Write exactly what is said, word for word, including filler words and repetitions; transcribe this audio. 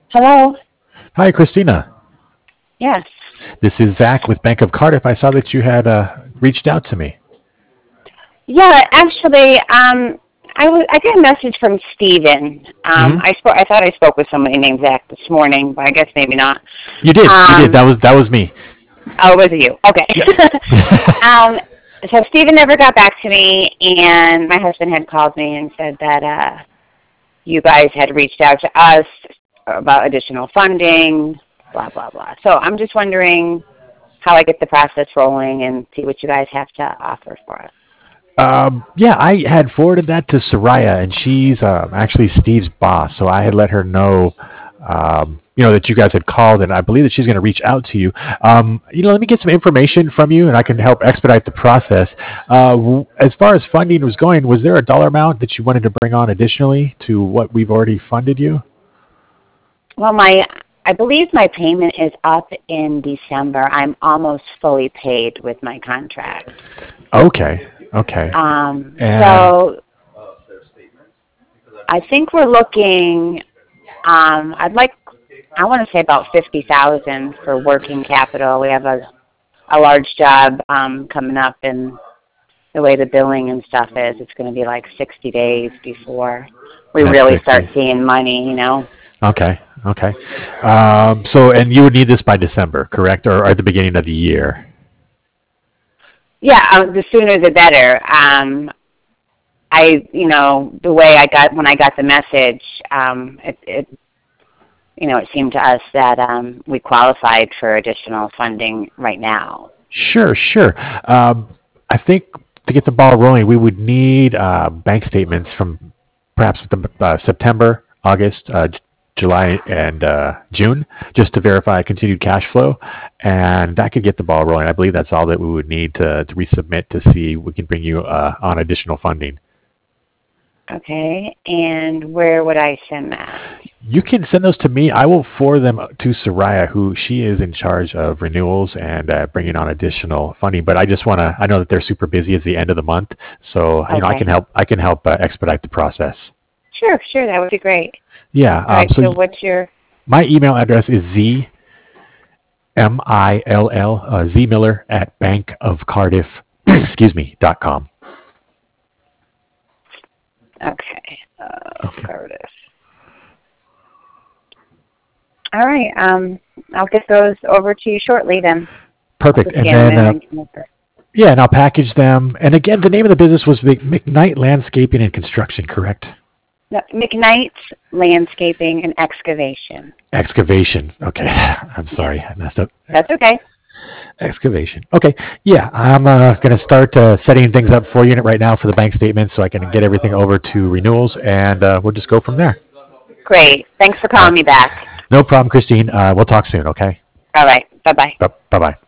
Hello? Hi, Christina. Yes. This is Zach with Bank of Cardiff. I saw that you had uh, reached out to me. Yeah, actually, um, I was I got a message from Steven. Um, Hmm. I spoke. I thought I spoke with somebody named Zach this morning, but I guess maybe not. You did. You did. Um, That was that was me. oh, was it you? Okay. Yeah. um, so Steven never got back to me, and my husband had called me and said that uh, you guys had reached out to us about additional funding, blah blah blah. So I'm just wondering how I get the process rolling and see what you guys have to offer for us. Um, yeah, I had forwarded that to Soraya, and she's um, actually Steve's boss. So I had let her know, um, you know, that you guys had called, and I believe that she's going to reach out to you. Um, you know, let me get some information from you, and I can help expedite the process. Uh, w- as far as funding was going, was there a dollar amount that you wanted to bring on additionally to what we've already funded you? Well, my I believe my payment is up in December. I'm almost fully paid with my contract. Okay, okay, Um, and so I think we're looking. Um, I'd like. I want to say about fifty thousand for working capital. We have a a large job um, coming up, and the way the billing and stuff is, it's going to be like sixty days before we that's really start sixty. seeing money. You know. Okay, okay. Um, so, and you would need this by December, correct, or at the beginning of the year? Yeah, uh, the sooner the better. Um, I, you know, the way I got when I got the message, um, it, it, you know, it seemed to us that um, we qualified for additional funding right now. Sure, sure. Um, I think to get the ball rolling, we would need uh, bank statements from perhaps the, uh, September, August, uh, J- July, and uh, June, just to verify continued cash flow, and that could get the ball rolling. I believe that's all that we would need to, to resubmit to see we can bring you uh, on additional funding. Okay, and where would I send that? You can send those to me. I will forward them to Soraya, who she is in charge of renewals and uh, bringing on additional funding. But I just want to. I know that they're super busy. It's the end of the month, so you know I can Okay, help. I can help uh, expedite the process. sure, sure, that would be great. Yeah. All Um, right, so so y- what's your? my email address is z m i l l uh, z miller at bank of cardiff excuse me dot com. Okay, uh, Okay. Curtis. All right, um, I'll get those over to you shortly. Then I'll Perfect. just And scan them then in uh, and come over. yeah, and I'll package them. And again, the name of the business was Mc- McKnight Landscaping and Construction, correct? No, McKnight's Landscaping and Excavation. Excavation. Okay. I'm Yes, sorry. I messed up. that's okay. Excavation. Okay. Yeah, I'm uh, going to start uh, setting things up for you right now for the bank statements so I can get everything over to renewals and uh, we'll just go from there. Great. Thanks for All calling right. me back. No problem, Christine. Uh, we'll talk soon, okay? All right. Bye-bye. Bye bye.